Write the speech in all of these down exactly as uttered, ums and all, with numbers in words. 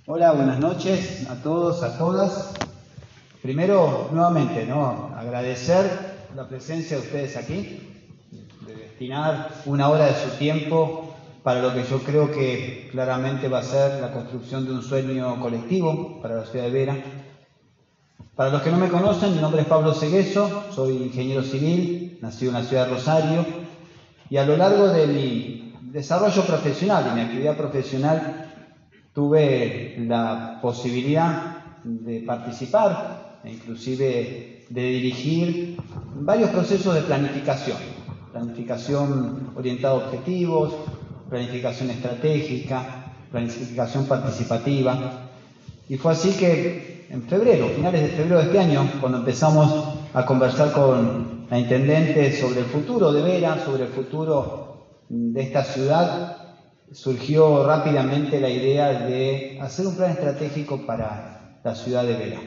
Hola, buenas noches a todos, a todas. Primero, nuevamente, ¿no? agradecer la presencia de ustedes aquí, de destinar una hora de su tiempo para lo que yo creo que claramente va a ser la construcción de un sueño colectivo para la ciudad de Vera. Para los que no me conocen, mi nombre es Pablo Segueso, soy ingeniero civil, nacido en la ciudad de Rosario, y a lo largo de mi desarrollo profesional y mi actividad profesional tuve la posibilidad de participar e inclusive de dirigir varios procesos de planificación, planificación orientada a objetivos, planificación estratégica, planificación participativa. Y fue así que en febrero, finales de febrero de este año, cuando empezamos a conversar con la intendente sobre el futuro de Vera, sobre el futuro de esta ciudad, surgió rápidamente la idea de hacer un plan estratégico para la ciudad de Vera.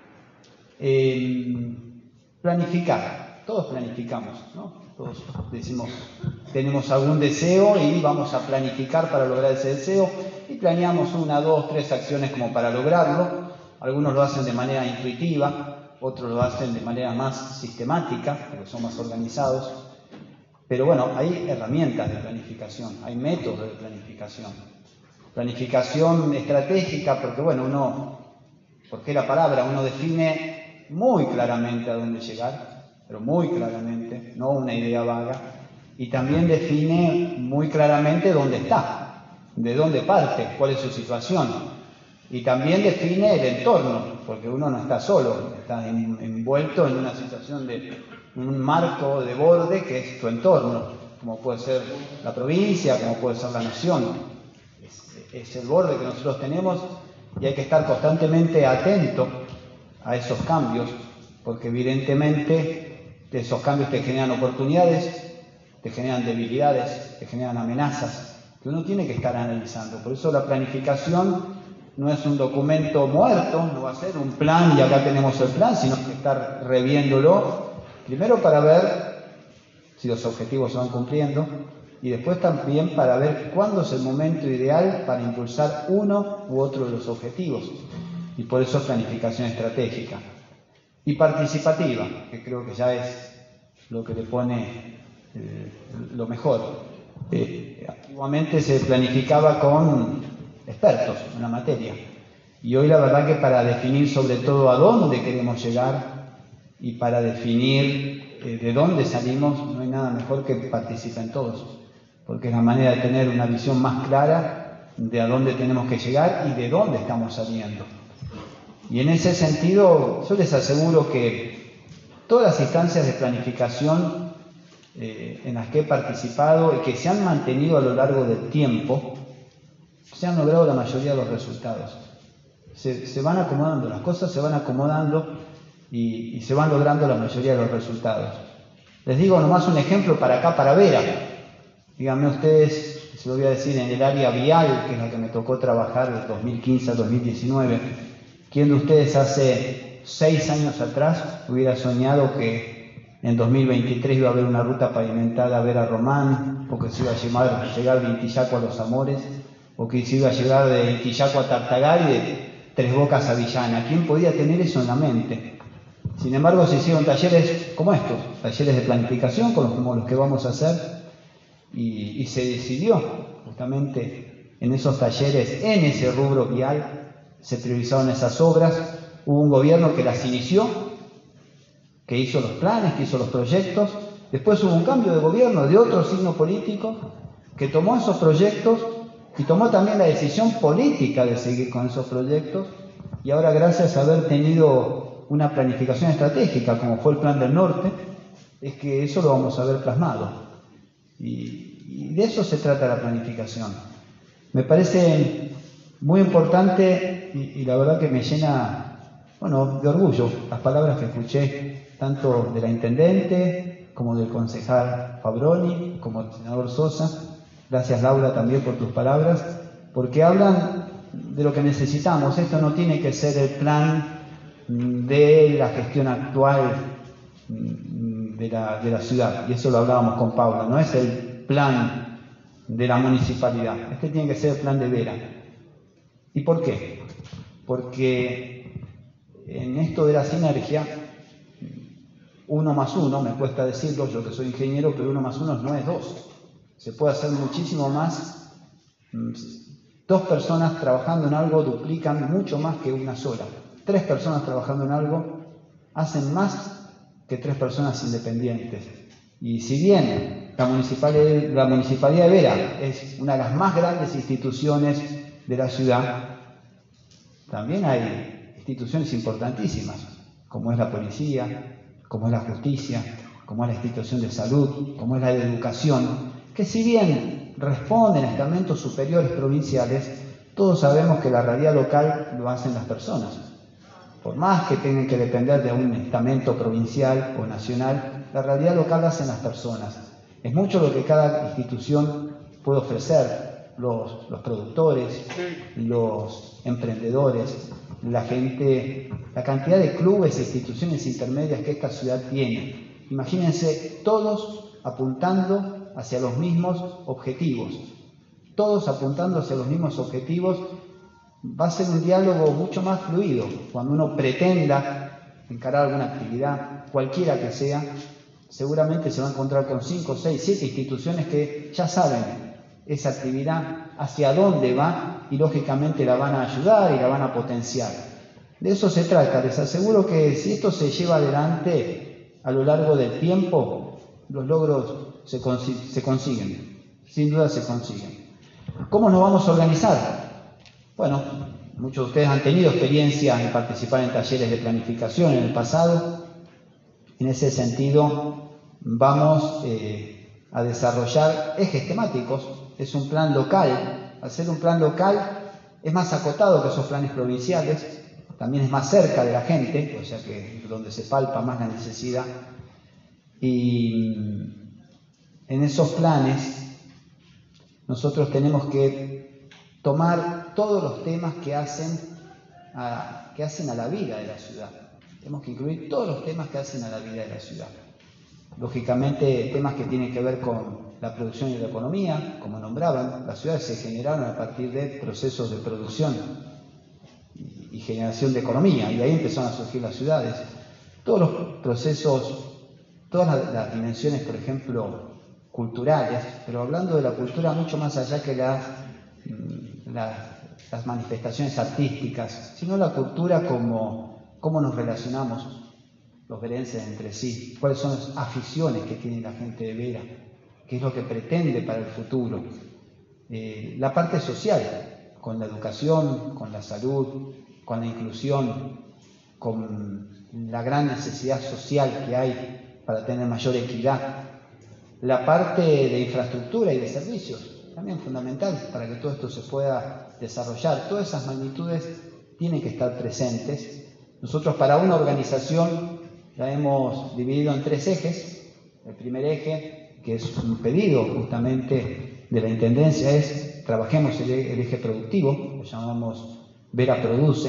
Eh, planificar, todos planificamos, ¿no? Todos decimos, tenemos algún deseo y vamos a planificar para lograr ese deseo y planeamos una, dos, tres acciones como para lograrlo. Algunos lo hacen de manera intuitiva, otros lo hacen de manera más sistemática, porque son más organizados. Pero bueno, hay herramientas de planificación, hay métodos de planificación. Planificación estratégica, porque bueno, uno, porque la palabra, uno define muy claramente a dónde llegar, pero muy claramente, no una idea vaga, y también define muy claramente dónde está, de dónde parte, cuál es su situación, y también define el entorno, porque uno no está solo, está en, envuelto en una situación de un marco de borde que es tu entorno, como puede ser la provincia, como puede ser la nación. Es, es el borde que nosotros tenemos y hay que estar constantemente atento a esos cambios, porque evidentemente esos cambios te generan oportunidades, te generan debilidades, te generan amenazas, que uno tiene que estar analizando. Por eso la planificación no es un documento muerto, no va a ser un plan y acá tenemos el plan, sino que estar reviéndolo, primero para ver si los objetivos se van cumpliendo y después también para ver cuándo es el momento ideal para impulsar uno u otro de los objetivos. Y por eso es planificación estratégica. Y participativa, que creo que ya es lo que le pone eh, lo mejor. Eh, antiguamente se planificaba con expertos en la materia. Y hoy la verdad que para definir sobre todo a dónde queremos llegar y para definir eh, de dónde salimos, no hay nada mejor que participen todos, porque es la manera de tener una visión más clara de a dónde tenemos que llegar y de dónde estamos saliendo. Y en ese sentido, yo les aseguro que todas las instancias de planificación eh, en las que he participado y que se han mantenido a lo largo del tiempo, se han logrado la mayoría de los resultados. Se, se van acomodando, las cosas se van acomodando y, y se van logrando la mayoría de los resultados. Les digo nomás un ejemplo para acá, para Vera. Díganme ustedes, se lo voy a decir, en el área vial, que es la que me tocó trabajar de dos mil quince a dos mil diecinueve, ¿quién de ustedes hace seis años atrás hubiera soñado que en dos mil veintitrés iba a haber una ruta pavimentada a Vera Román, o que se iba a llegar, llegar de Intillaco a Los Amores, o que se iba a llegar de Intillaco a Tartagal y de Tres Bocas a Villana? ¿Quién podía tener eso en la mente? Sin embargo, se hicieron talleres como estos, talleres de planificación como los que vamos a hacer, y, y se decidió justamente en esos talleres, en ese rubro vial, se priorizaron esas obras, hubo un gobierno que las inició, que hizo los planes, que hizo los proyectos, después hubo un cambio de gobierno de otro signo político que tomó esos proyectos y tomó también la decisión política de seguir con esos proyectos, y ahora gracias a haber tenido una planificación estratégica como fue el Plan del Norte, es que eso lo vamos a ver plasmado. Y, y de eso se trata la planificación. Me parece muy importante y, y la verdad que me llena, bueno, de orgullo las palabras que escuché tanto de la intendente como del concejal Fabroni, como del senador Sosa. Gracias, Laura, también por tus palabras, porque hablan de lo que necesitamos. Esto no tiene que ser el plan de la gestión actual de la, de la ciudad, y eso lo hablábamos con Paula, no es el plan de la municipalidad, este tiene que ser el plan de Vera. ¿Y por qué? porque en esto de la sinergia, uno más uno, me cuesta decirlo, yo que soy ingeniero, pero uno más uno no es dos. Se puede hacer muchísimo más. Dos personas trabajando en algo duplican mucho más que una sola. Tres personas trabajando en algo hacen más que tres personas independientes. Y si bien la Municipalidad, la Municipalidad de Vera es una de las más grandes instituciones de la ciudad, también hay instituciones importantísimas, como es la policía, como es la justicia, como es la institución de salud, como es la de educación, que si bien responden a estamentos superiores provinciales, todos sabemos que la realidad local lo hacen las personas. Por más que tengan que depender de un estamento provincial o nacional, la realidad local la hacen las personas. Es mucho lo que cada institución puede ofrecer, los, los productores, los emprendedores, la gente, la cantidad de clubes e instituciones intermedias que esta ciudad tiene. Imagínense, todos apuntando hacia los mismos objetivos. Todos apuntando hacia los mismos objetivos, va a ser un diálogo mucho más fluido. Cuando uno pretenda encarar alguna actividad, cualquiera que sea, seguramente se va a encontrar con cinco, seis, siete instituciones que ya saben esa actividad, hacia dónde va, y lógicamente la van a ayudar y la van a potenciar. De eso se trata. Les aseguro que si esto se lleva adelante a lo largo del tiempo, los logros se, consi- se consiguen, sin duda se consiguen. ¿Cómo nos vamos a organizar? Bueno, muchos de ustedes han tenido experiencia en participar en talleres de planificación en el pasado. En ese sentido, vamos eh, a desarrollar ejes temáticos. Es un plan local. Al ser un plan local, es más acotado que esos planes provinciales. También es más cerca de la gente, o sea que es donde se palpa más la necesidad. Y en esos planes, nosotros tenemos que tomar todos los temas que hacen a, que hacen a la vida de la ciudad. Tenemos que incluir todos los temas que hacen a la vida de la ciudad. Lógicamente, temas que tienen que ver con la producción y la economía, como nombraban. Las ciudades se generaron a partir de procesos de producción y generación de economía, y de ahí empezaron a surgir las ciudades. Todos los procesos, todas las, las dimensiones, por ejemplo, culturales, pero hablando de la cultura mucho más allá que las, las, las manifestaciones artísticas, sino la cultura como cómo nos relacionamos los verenses entre sí, cuáles son las aficiones que tiene la gente de Vera, qué es lo que pretende para el futuro. Eh, la parte social, con la educación, con la salud, con la inclusión, con la gran necesidad social que hay para tener mayor equidad. La parte de infraestructura y de servicios, también fundamental para que todo esto se pueda desarrollar. Todas esas magnitudes tienen que estar presentes. Nosotros para una organización la hemos dividido en tres ejes. El primer eje, que es un pedido justamente de la Intendencia, es trabajemos el, el eje productivo, lo llamamos Vera Produce,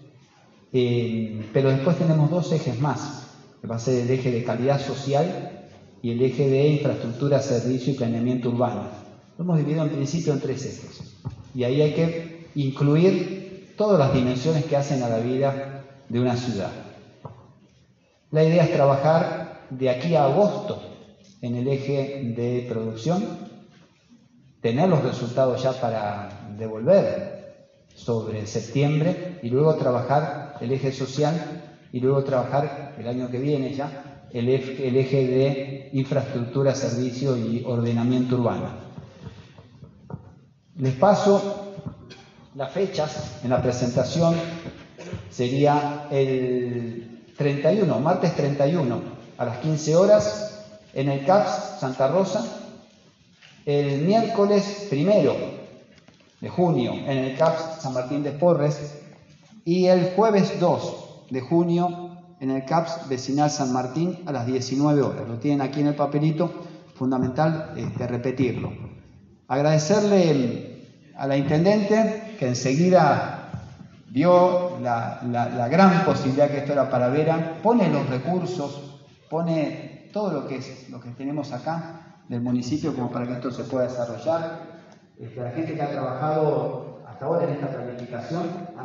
eh, pero después tenemos dos ejes más, que va a ser el eje de calidad social y el eje de infraestructura, servicio y planeamiento urbano. Lo hemos dividido en principio en tres ejes, y ahí hay que incluir todas las dimensiones que hacen a la vida de una ciudad. La idea es trabajar de aquí a agosto en el eje de producción, tener los resultados ya para devolver sobre septiembre, y luego trabajar el eje social, y luego trabajar el año que viene ya el eje, el eje de infraestructura, servicio y ordenamiento urbano. Les paso las fechas en la presentación. Sería el treinta y uno, martes treinta y uno a las quince horas en el C A P S Santa Rosa, el miércoles primero de junio en el C A P S San Martín de Porres y el jueves dos de junio en el C A P S Vecinal San Martín a las diecinueve horas. Lo tienen aquí en el papelito, fundamental este, repetirlo. Agradecerle a la Intendente que enseguida vio la, la, la gran posibilidad que esto era para Vera, pone los recursos, pone todo lo que, es, lo que tenemos acá del municipio como para que esto se pueda desarrollar. Este, la gente que ha trabajado hasta ahora en esta planificación